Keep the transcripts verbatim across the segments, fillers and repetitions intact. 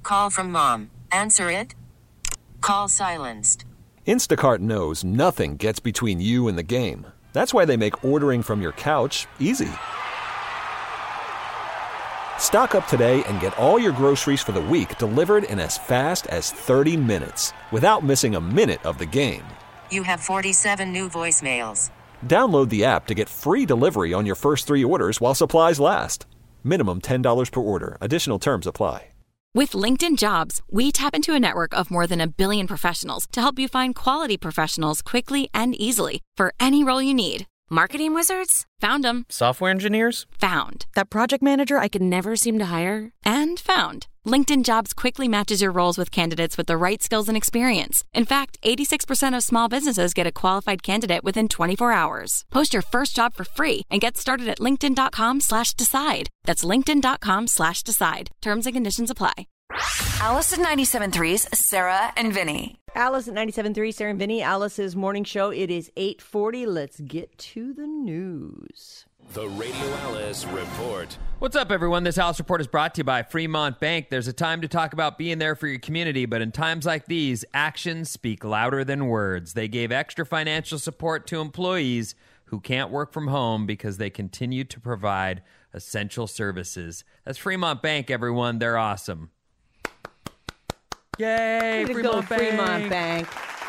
Call from mom. Answer it. Call silenced. Instacart knows nothing gets between you and the game. That's why they make ordering from your couch easy. Stock up today and get all your groceries for the week delivered in as fast as thirty minutes without missing a minute of the game. You have forty-seven new voicemails. Download the app to get free delivery on your first three orders while supplies last. Minimum ten dollars per order. Additional terms apply. With LinkedIn Jobs, we tap into a network of more than a billion professionals to help you find quality professionals quickly and easily for any role you need. Marketing wizards? Found them. Software engineers? Found. That project manager I could never seem to hire? And found. LinkedIn Jobs quickly matches your roles with candidates with the right skills and experience. In fact, eighty-six percent of small businesses get a qualified candidate within twenty-four hours. Post your first job for free and get started at linkedin.com slash decide. That's linkedin.com slash decide. Terms and conditions apply. Alice at ninety-seven point three's Sarah and Vinny. Alice at ninety-seven point three, Sarah and Vinny, Alice's morning show. It is eight forty. Let's get to the news. The Radio Alice Report. What's up, everyone? This Alice Report is brought to you by Fremont Bank. There's a time to talk about being there for your community, but in times like these, actions speak louder than words. They gave extra financial support to employees who can't work from home because they continue to provide essential services. That's Fremont Bank, everyone. They're awesome. Yay, Way to Fremont go, Bank. Fremont Bank.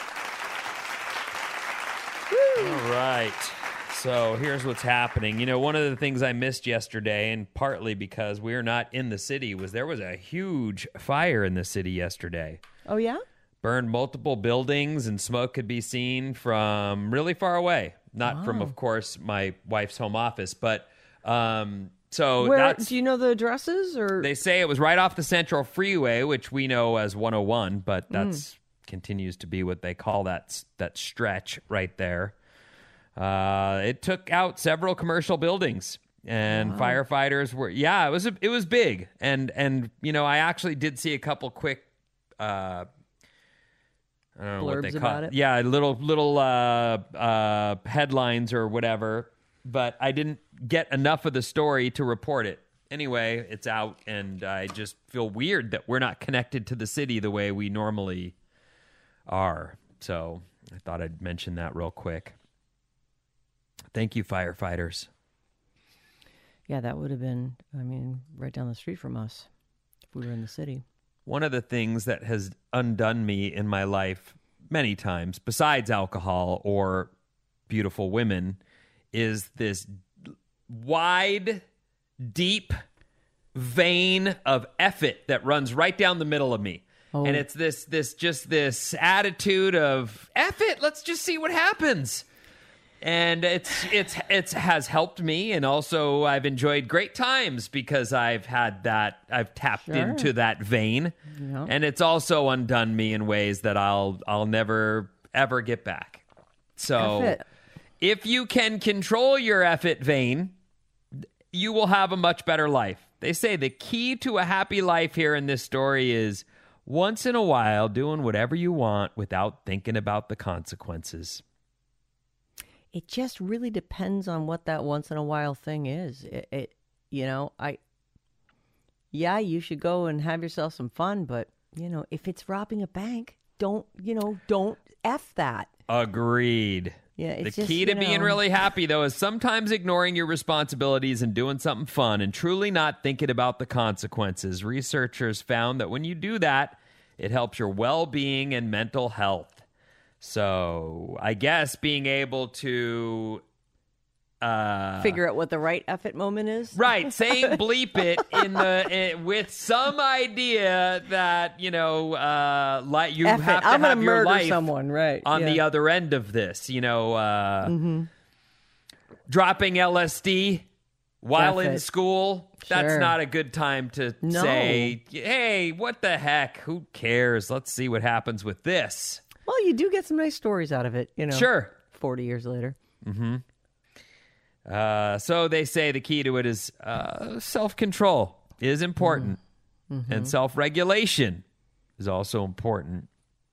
All right. So here's what's happening. You know, one of the things I missed yesterday, and partly because we're not in the city, was there was a huge fire in the city yesterday. Oh, yeah? Burned multiple buildings, and smoke could be seen from really far away. Not Wow. from, of course, my wife's home office, but um, so Where, that's... do you know the addresses? Or They say it was right off the Central Freeway, which we know as one oh one, but that's continues to be what they call that that stretch right there. Uh, it took out several commercial buildings, and wow. firefighters were yeah, it was a, it was big, and and you know I actually did see a couple quick, uh, I don't know Blurbs what they call about it, it? yeah, little little uh, uh, headlines or whatever, but I didn't get enough of the story to report it. Anyway, it's out, and I just feel weird that we're not connected to the city the way we normally are. So I thought I'd mention that real quick. Thank you, firefighters. Yeah, that would have been, I mean, right down the street from us if we were in the city. One of the things that has undone me in my life many times, besides alcohol or beautiful women, is this wide, deep vein of effort that runs right down the middle of me. Oh. And it's this, this, just this attitude of F it, let's just see what happens. And it's it's it's has helped me, and also I've enjoyed great times because I've had that, I've tapped sure. into that vein, yeah. and it's also undone me in ways that I'll I'll never ever get back. So if you can control your effort vein, you will have a much better life. They say the key to a happy life here in this story is once in a while doing whatever you want without thinking about the consequences. It just really depends on what that once in a while thing is. It, it, you know, I, yeah, you should go and have yourself some fun, but, you know, if it's robbing a bank, don't, you know, don't F that. Agreed. Yeah, it's the just, key to you being know, really happy, though, is sometimes ignoring your responsibilities and doing something fun and truly not thinking about the consequences. Researchers found that when you do that, it helps your well-being and mental health. So I guess being able to uh, figure out what the right F it moment is, right? Saying bleep it in the in, with some idea that you know, uh, like you F have it. to I'm have gonna your murder life someone, right? on yeah. the other end of this. You know, uh, mm-hmm. dropping L S D while F in it. school. That's Sure. not a good time to No. say, "Hey, what the heck? Who cares? Let's see what happens with this." Well, you do get some nice stories out of it, you know. Sure. forty years later. Mm-hmm. Uh, so they say the key to it is uh, self-control is important. Mm-hmm. And self-regulation is also important.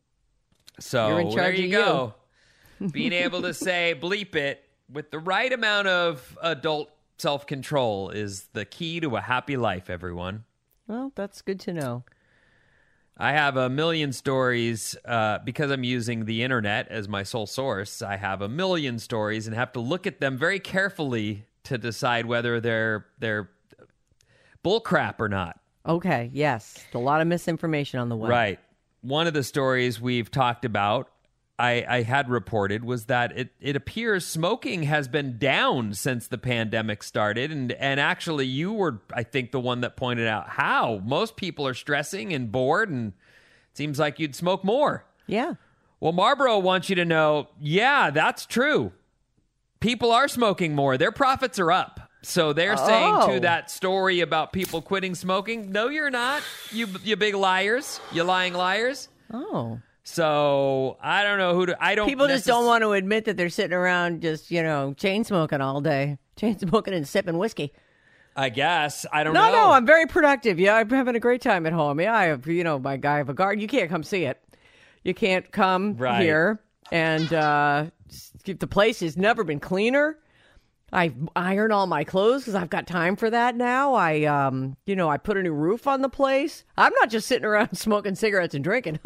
So You're in charge there you of go. Being able to say bleep it with the right amount of adult self-control is the key to a happy life, everyone. Well, that's good to know. I have a million stories uh, because I'm using the internet as my sole source. I have a million stories and have to look at them very carefully to decide whether they're they're bullcrap or not. Okay, yes. A lot of misinformation on the web. Right. One of the stories we've talked about, I, I had reported, was that it, it appears smoking has been down since the pandemic started. And, and actually, you were, I think, the one that pointed out how most people are stressing and bored, and it seems like you'd smoke more. Yeah. Well, Marlboro wants you to know, yeah, that's true. People are smoking more. Their profits are up. So they're Oh. saying to that story about people quitting smoking, no, you're not, you you big liars, you lying liars. Oh. So I don't know who to. I don't. People just necess- don't want to admit that they're sitting around just, you know, chain smoking all day. Chain smoking and sipping whiskey. I guess I don't No, know. no, I'm very productive. Yeah, I'm having a great time at home. Yeah, I have, you know, my guy, I have a garden. You can't come see it. You can't come Right. here. And uh, the place has never been cleaner. I iron all my clothes because I've got time for that now. I, um, you know, I put a new roof on the place. I'm not just sitting around smoking cigarettes and drinking.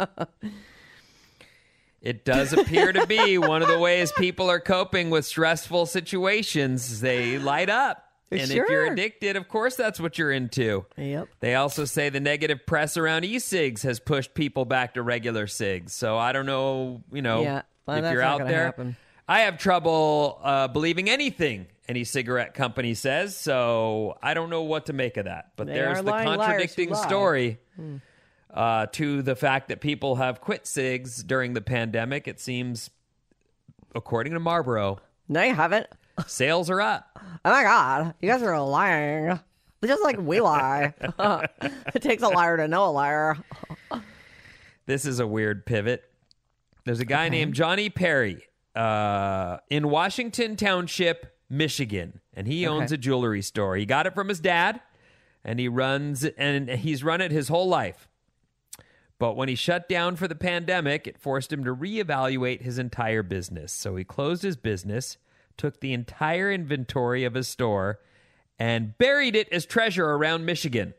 It does appear to be one of the ways people are coping with stressful situations. They light up. And if you're Sure. addicted, of course, that's what you're into. Yep. They also say the negative press around e-cigs has pushed people back to regular cigs. So I don't know, you know, Yeah, well, if that's you're not out gonna there. happen. I have trouble uh, believing anything any cigarette company says, so I don't know what to make of that. But They there's are the lying liars who contradicting lie. story uh, to the fact that people have quit cigs during the pandemic. It seems, according to Marlboro, No, you haven't. sales are up. Oh my God, you guys are lying. Just like we lie. It takes a liar to know a liar. This is a weird pivot. There's a guy named Johnny Perry uh, in Washington Township, Michigan, and he owns Okay. a jewelry store. He got it from his dad, and he runs and he's run it his whole life. But when he shut down for the pandemic, it forced him to reevaluate his entire business. So he closed his business, took the entire inventory of his store, and buried it as treasure around Michigan.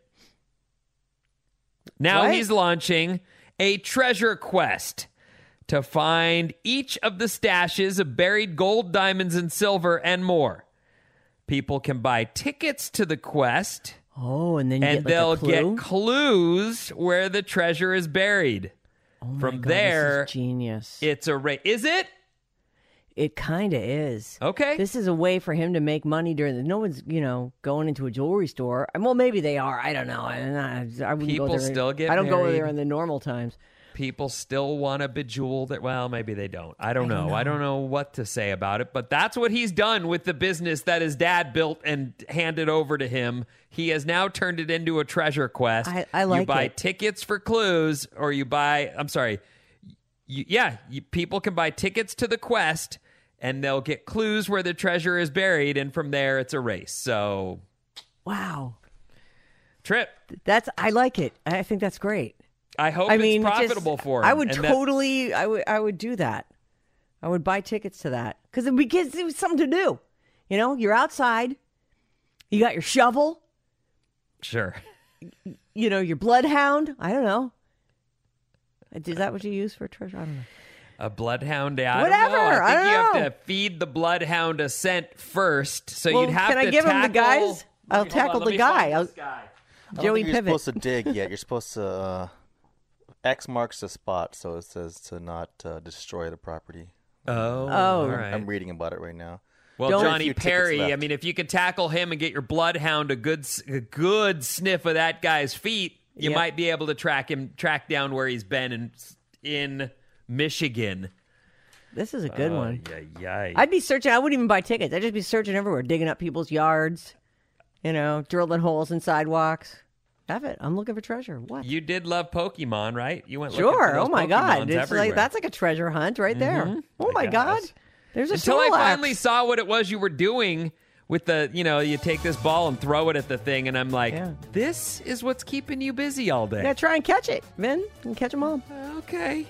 Now What? he's launching a treasure quest to find each of the stashes of buried gold, diamonds, and silver, and more. People can buy tickets to the quest, Oh, and then you and get like they'll a clue? get clues where the treasure is buried. Oh my From God, there, this is genius. it's a ra- Is it? It kind of is. Okay. This is a way for him to make money during the. No one's, you know, going into a jewelry store. And, well, maybe they are. I don't know. I, I, I wouldn't People go there. still get I don't go married. there in the normal times. People still want to bejewel that. Well, maybe they don't. I don't, know. I don't know what to say about it, but that's what he's done with the business that his dad built and handed over to him. He has now turned it into a treasure quest. I- I You like buy it. tickets for clues, or you buy, I'm sorry. You, yeah, you, people can buy tickets to the quest, and they'll get clues where the treasure is buried, and from there it's a race. So, Wow. Trip, That's, I like it. I think that's great. I hope I it's mean, just- profitable for him. I would and that- totally, I would, I would do that. I would buy tickets to that because it gives it was something to do. You know, you're outside, you got your shovel, Sure. you know, your bloodhound. I don't know. Is that what you use for treasure? I don't know. A bloodhound? I Whatever, don't know. I think I don't you have know. to feed the bloodhound a scent first. So Well, you'd have can to I give him the tackle... guys? I'll Hold on, tackle let the me guy. find I'll- this guy. I don't Joey think you're Pivot. supposed to dig yet. You're supposed to uh, X marks the spot, so it says to not uh, destroy the property. Oh, Oh. all right. I'm reading about it right now. Well, Don't- Johnny Few tickets Perry, I left. mean, if you could tackle him and get your bloodhound a good s- a good sniff of that guy's feet, you Yep. might be able to track him, track down where he's been in, in Michigan. This is a good one. Yay. I'd be searching. I wouldn't even buy tickets. I'd just be searching everywhere, digging up people's yards, you know, drilling holes in sidewalks. Have it. I'm looking for treasure. What? You did love Pokemon, right? You went looking for Sure. those Oh my Pokemons God. It's everywhere. like that's like a treasure hunt right there. Oh I my God. guess. There's a Until I Snorlax. finally saw what it was you were doing with the, you know, you take this ball and throw it at the thing, and I'm like, Yeah. this is what's keeping you busy all day. Yeah, try and catch it, Vin. You can catch them all. Okay.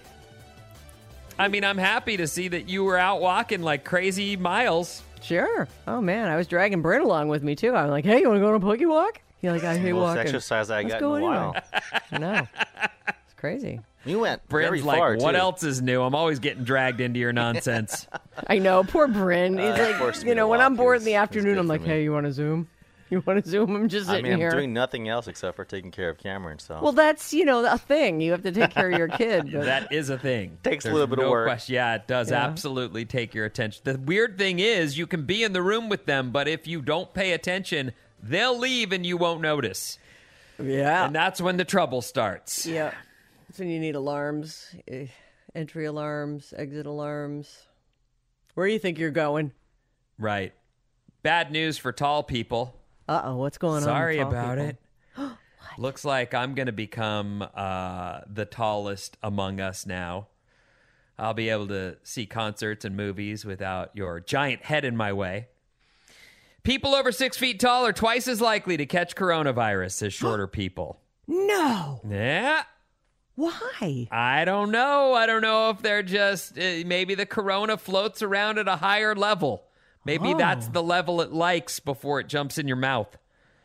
I mean, I'm happy to see that you were out walking like crazy miles. Sure. Oh man, I was dragging Brent along with me too. I'm like, hey, you want to go on a pokey walk? You're like, I hate Most walking. exercise I Let's got go in a anyway. while. I know. crazy. You went Bryn's very like, far, what too. else is new? I'm always getting dragged into your nonsense. I know, poor Bryn. He's Uh, forced like, me you to know, when walk. I'm bored in It the was- it was afternoon, good I'm for like, me. hey, you want to Zoom? You want to Zoom? I'm just I sitting mean, I'm here. doing nothing else except for taking care of Cameron. So Well, that's, you know, a thing. You have to take care of your kid. But That is a thing. Takes a There's little bit of no work. question. Yeah, it does Yeah. absolutely take your attention. The weird thing is you can be in the room with them, but if you don't pay attention, they'll leave and you won't notice. yeah. And that's when the trouble starts. Yeah. That's when you need alarms, eh, entry alarms, exit alarms. Where do you think you're going? Right. Bad news for tall people. Uh-oh, what's going Sorry on? with tall about people? it. Looks like I'm going to become uh, the tallest among us now. I'll be able to see concerts and movies without your giant head in my way. People over six feet tall are twice as likely to catch coronavirus as shorter people. No. Yeah. Why? I don't know. I don't know if they're just, uh, maybe the corona floats around at a higher level. Maybe Oh. that's the level it likes before it jumps in your mouth.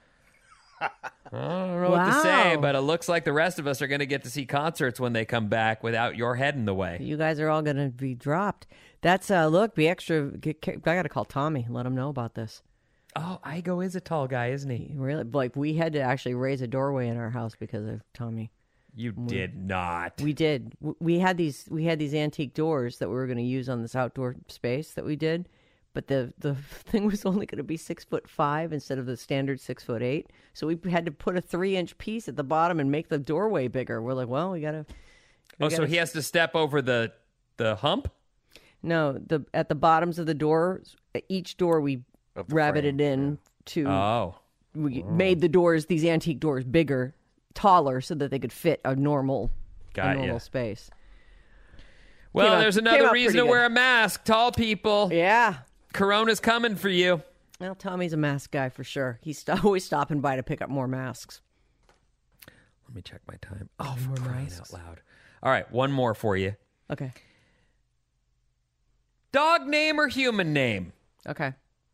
I don't know what to say, Wow. but it looks like the rest of us are going to get to see concerts when they come back without your head in the way. You guys are all going to be dropped. That's, uh, look, be extra. Get, I got to call Tommy and let him know about this. Oh, Igo is a tall guy, isn't he? Really? Like, we had to actually raise a doorway in our house because of Tommy. You did not. We did. W- We had these. We had these antique doors that we were going to use on this outdoor space that we did, but the the thing was only going to be six foot five instead of the standard six foot eight. So we had to put a three inch piece at the bottom and make the doorway bigger. We're like, well, we gotta. we Oh, so gotta- he has to step over the the hump? No, the at the bottoms of the doors, each door we Of the rabbited frame, in to. Oh. We made the doors, these antique doors, bigger, taller, so that they could fit a normal, Got a normal ya. space. Well, Came out- there's came another out reason pretty to good. wear a mask. Tall people. Yeah. Corona's coming for you. Well, Tommy's a mask guy for sure. He's st- always stopping by to pick up more masks. Let me check my time. Oh, for crying out loud. All right, one more for you. Okay. Dog name or human name? Okay.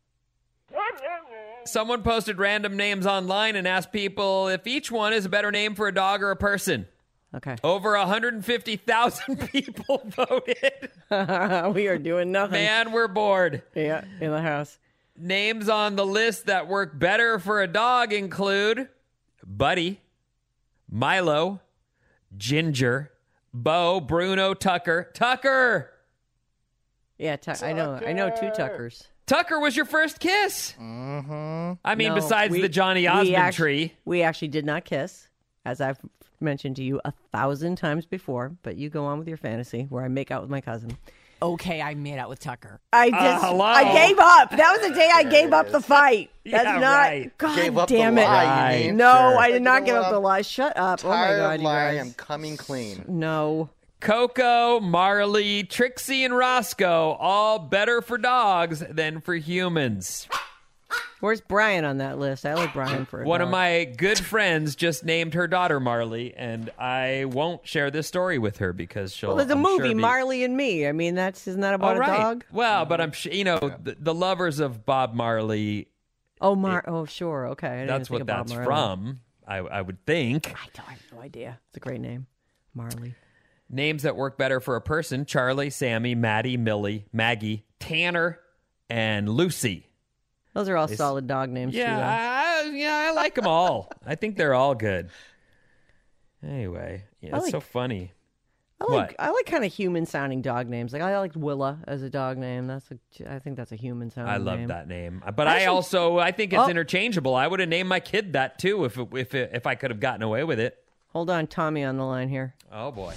Someone posted random names online and asked people if each one is a better name for a dog or a person. Okay. Over one hundred fifty thousand people voted. We are doing nothing. Man, we're bored. Yeah, in the house. Names on the list that work better for a dog include Buddy, Milo, Ginger, Bo, Bruno, Tucker. Tucker! Yeah, tu- I know. I know two Tuckers. Tucker was your first kiss. Mm-hmm. I mean, No, besides we- the Johnny we Osmond act- tree. We actually did not kiss, as I've mentioned to you a thousand times before. But you go on with your fantasy, where I make out with my cousin. Okay, I made out with Tucker. I just, hello? I gave up. That was the day I gave up the fight. That's Yeah, not. right. God Gave up damn the it! lie, you mean? No, Sure. I did Like, not you give know up what? the lie. Shut up! Tired oh my god, of you lying. guys. I'm coming clean. No. Coco, Marley, Trixie, and Roscoe, all better for dogs than for humans. Where's Brian on that list? I like Brian for a One of dog. my good friends just named her daughter Marley, and I won't share this story with her because she'll. Well, there's a I'm movie, sure be- Marley and Me. I mean, that's isn't that about All a right. dog? Well, but I'm sure you know the, the lovers of Bob Marley. Oh, Mar. Oh, sure. Okay. I didn't That's even what think of Bob that's Marley. from. I, I would think. I don't I have no idea. It's a great name, Marley. Names that work better for a person: Charlie, Sammy, Maddie, Millie, Maggie, Tanner, and Lucy. Those are all solid dog names. Yeah, too, though. I, yeah, I like them all. I think they're all good. Anyway, yeah, I it's like- so funny. I like What? I like kind of human sounding dog names. Like I liked Willa as a dog name. That's a I think that's a human sounding I love name. that name, but I Actually- also I think it's Oh. interchangeable. I would have named my kid that too if it, if it, if I could have gotten away with it. Hold on, Tommy on the line here. Oh boy.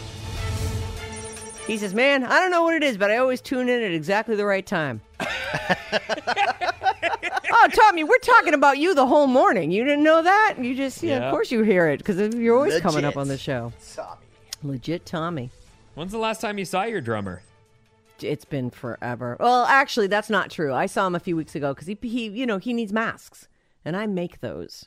He says, "Man, I don't know what it is, but I always tune in at exactly the right time." Oh, Tommy, we're talking about you the whole morning. You didn't know that? You just, yeah, Yeah. of course you hear it because you're always coming up Legit. on the show. Tommy. Legit Tommy. When's the last time you saw your drummer? It's been forever. Well, actually, that's not true. I saw him a few weeks ago because he, he, you know, he needs masks, and I make those.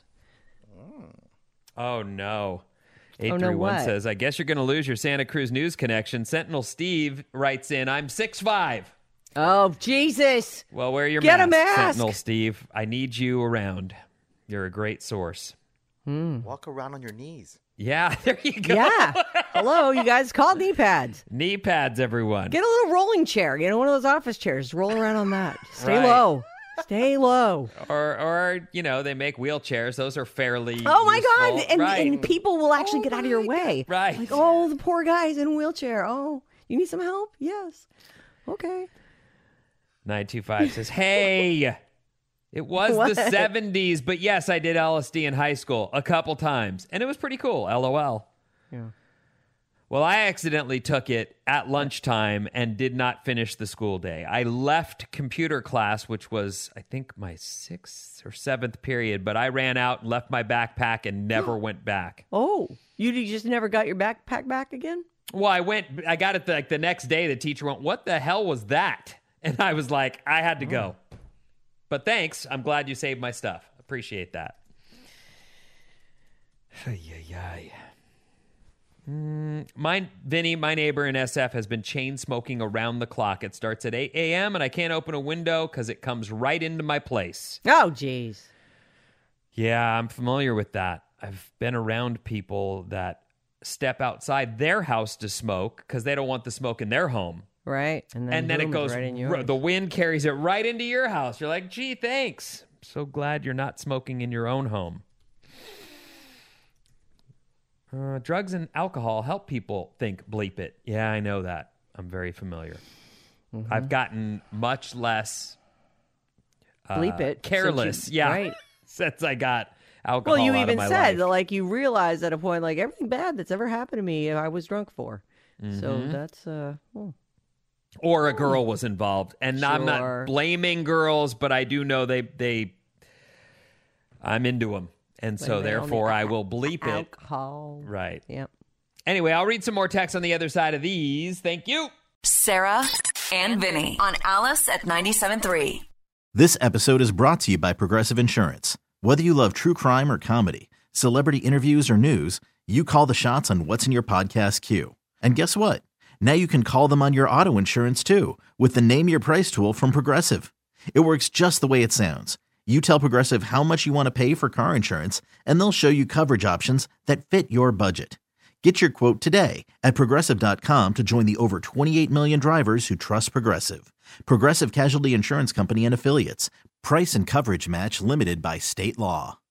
Oh no. Oh, eight no, three one what? says, I guess you're going to lose your Santa Cruz news connection. Sentinel Steve writes in, I'm six five. Oh, Jesus. Well, wear your Get a mask, mask. Sentinel Steve. I need you around. You're a great source. Walk around on your knees. Yeah, there you go. Yeah. Hello, you guys called knee pads. Knee pads, everyone. Get a little rolling chair. You know, one of those office chairs. Roll around on that. Stay Right. low. Stay low. Or, or you know, they make wheelchairs. Those are fairly Oh, my useful. God. And, right. and people will actually Oh get out of your way. Right. Like, oh, the poor guy's in a wheelchair. Oh, you need some help? Yes. Okay. nine two five says, hey, it was What? the seventies, but yes, I did L S D in high school a couple times, and it was pretty cool, LOL. Yeah. Well, I accidentally took it at lunchtime and did not finish the school day. I left computer class, which was, I think, my sixth or seventh period, but I ran out and left my backpack and never went back. Oh, you just never got your backpack back again? Well, I went, I got it like the next day. The teacher went, what the hell was that? And I was like, I had to go. But thanks. I'm glad you saved my stuff. Appreciate that. Ay, ay, ay. Mm, my, Vinny, my neighbor in S F, has been chain smoking around the clock. It starts at eight a.m. and I can't open a window because it comes right into my place. Oh, geez. Yeah, I'm familiar with that. I've been around people that step outside their house to smoke because they don't want the smoke in their home. Right. And then, And then it boom, goes, right in r- yours. the wind carries it right into your house. You're like, gee, thanks. I'm so glad you're not smoking in your own home. Uh, drugs and alcohol help people think, bleep it. Yeah, I know that. I'm very familiar. Mm-hmm. I've gotten much less uh, Bleep it. careless. Since you- yeah, right. since I got alcohol Well, you out even of my said life. that, like, you realized at a point, like, everything bad that's ever happened to me, I was drunk for. So Mm-hmm. that's, uh, oh. Or a girl was involved. And I'm not Sure. blaming girls, but I do know they, they I'm into them. And so Blame it on the therefore I will bleep it. alcohol. Right. Yep. Anyway, I'll read some more texts on the other side of these. Thank you. Sarah and Vinny on Alice at ninety-seven point three. This episode is brought to you by Progressive Insurance. Whether you love true crime or comedy, celebrity interviews or news, you call the shots on what's in your podcast queue. And guess what? Now you can call them on your auto insurance too with the Name Your Price tool from Progressive. It works just the way it sounds. You tell Progressive how much you want to pay for car insurance, and they'll show you coverage options that fit your budget. Get your quote today at Progressive dot com to join the over twenty-eight million drivers who trust Progressive. Progressive Casualty Insurance Company and Affiliates. Price and coverage match limited by state law.